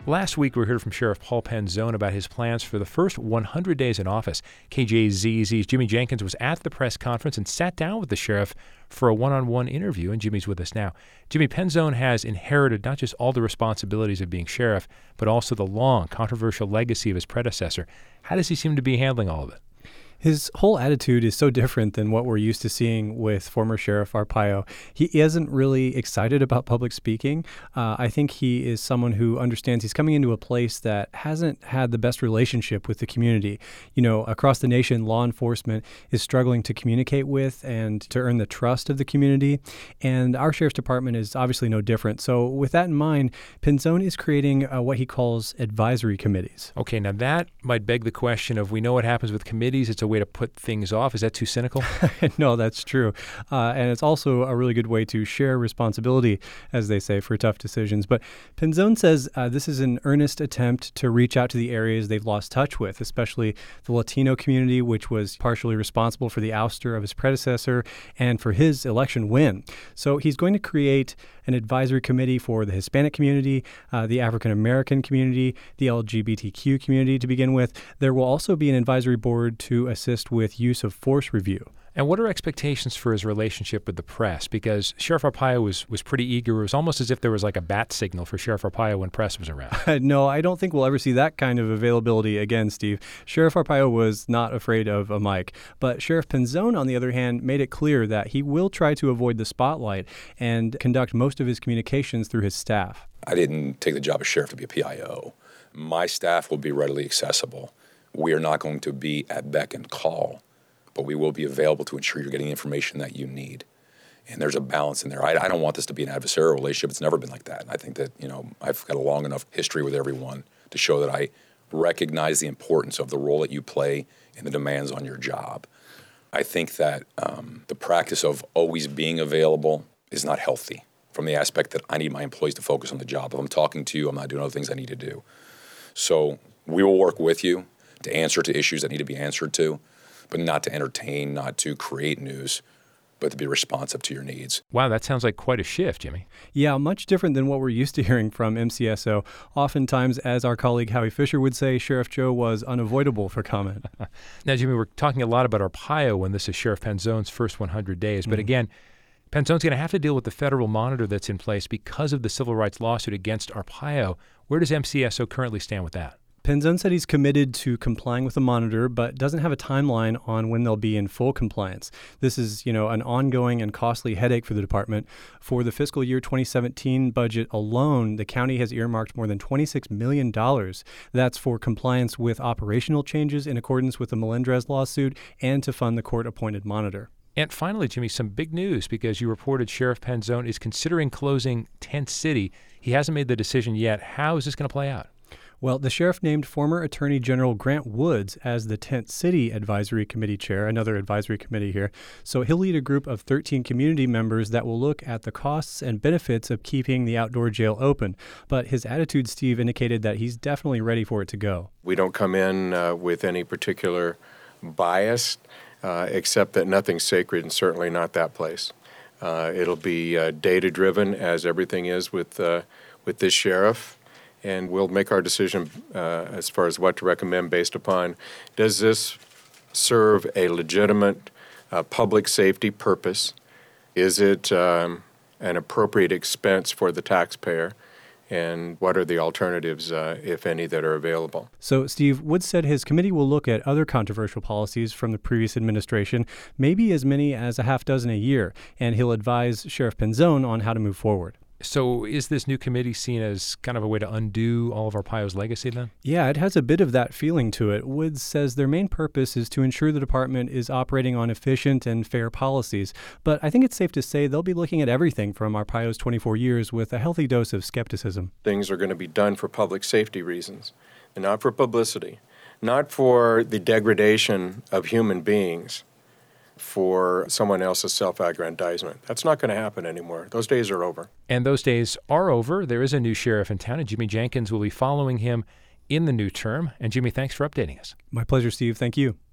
Last week, we heard from Sheriff Paul Penzone about his plans for the first 100 days in office. KJZZ's Jimmy Jenkins was at the press conference and sat down with the sheriff for a one-on-one interview, and Jimmy's with us now. Jimmy, Penzone has inherited not just all the responsibilities of being sheriff, but also the long, controversial legacy of his predecessor. How does he seem to be handling all of it? His whole attitude is so different than what we're used to seeing with former Sheriff Arpaio. He isn't really excited about public speaking. I think he is someone who understands he's coming into a place that hasn't had the best relationship with the community. You know, across the nation, law enforcement is struggling to communicate with and to earn the trust of the community. And our Sheriff's Department is obviously no different. So with that in mind, Penzone is creating what he calls advisory committees. Okay, now that might beg the question of, we know what happens with committees. It's a way to put things off. Is that too cynical? No, that's true. And it's also a really good way to share responsibility, as they say, for tough decisions. But Penzone says this is an earnest attempt to reach out to the areas they've lost touch with, especially the Latino community, which was partially responsible for the ouster of his predecessor and for his election win. So he's going to create an advisory committee for the Hispanic community, the African American community, the LGBTQ community to begin with. There will also be an advisory board to assist with use of force review. And what are expectations for his relationship with the press? Because Sheriff Arpaio was pretty eager. It was almost as if there was like a bat signal for Sheriff Arpaio when press was around. No, I don't think we'll ever see that kind of availability again, Steve. Sheriff Arpaio was not afraid of a mic. But Sheriff Penzone, on the other hand, made it clear that he will try to avoid the spotlight and conduct most of his communications through his staff. I didn't take the job of sheriff to be a PIO. My staff will be readily accessible. We are not going to be at beck and call, but we will be available to ensure you're getting information that you need. And there's a balance in there. I don't want this to be an adversarial relationship. It's never been like that. And I think that, I've got a long enough history with everyone to show that I recognize the importance of the role that you play and the demands on your job. I think that the practice of always being available is not healthy from the aspect that I need my employees to focus on the job. If I'm talking to you, I'm not doing other things I need to do. So we will work with you to answer to issues that need to be answered to, but not to entertain, not to create news, but to be responsive to your needs. Wow, that sounds like quite a shift, Jimmy. Yeah, much different than what we're used to hearing from MCSO. Oftentimes, as our colleague Howie Fisher would say, Sheriff Joe was unavoidable for comment. Now, Jimmy, we're talking a lot about Arpaio when this is Sheriff Penzone's first 100 days. But again, Penzone's going to have to deal with the federal monitor that's in place because of the civil rights lawsuit against Arpaio. Where does MCSO currently stand with that? Penzone said he's committed to complying with the monitor, but doesn't have a timeline on when they'll be in full compliance. This is, an ongoing and costly headache for the department. For the fiscal year 2017 budget alone, the county has earmarked more than $26 million. That's for compliance with operational changes in accordance with the Melendrez lawsuit and to fund the court-appointed monitor. And finally, Jimmy, some big news because you reported Sheriff Penzone is considering closing Tent City. He hasn't made the decision yet. How is this going to play out? Well, the sheriff named former Attorney General Grant Woods as the Tent City Advisory Committee chair, another advisory committee here. So he'll lead a group of 13 community members that will look at the costs and benefits of keeping the outdoor jail open. But his attitude, Steve, indicated that he's definitely ready for it to go. We don't come in with any particular bias, except that nothing's sacred and certainly not that place. It'll be data-driven, as everything is with this sheriff. And we'll make our decision as far as what to recommend based upon, does this serve a legitimate public safety purpose? Is it an appropriate expense for the taxpayer? And what are the alternatives, if any, that are available? So, Steve, Woods said his committee will look at other controversial policies from the previous administration, maybe as many as a half dozen a year, and he'll advise Sheriff Penzone on how to move forward. So is this new committee seen as kind of a way to undo all of Arpaio's legacy then? Yeah, it has a bit of that feeling to it. Woods says their main purpose is to ensure the department is operating on efficient and fair policies. But I think it's safe to say they'll be looking at everything from Arpaio's 24 years with a healthy dose of skepticism. Things are going to be done for public safety reasons, and not for publicity, not for the degradation of human beings, for someone else's self-aggrandizement. That's not going to happen anymore. Those days are over. And those days are over. There is a new sheriff in town, and Jimmy Jenkins will be following him in the new term. And Jimmy, thanks for updating us. My pleasure, Steve. Thank you.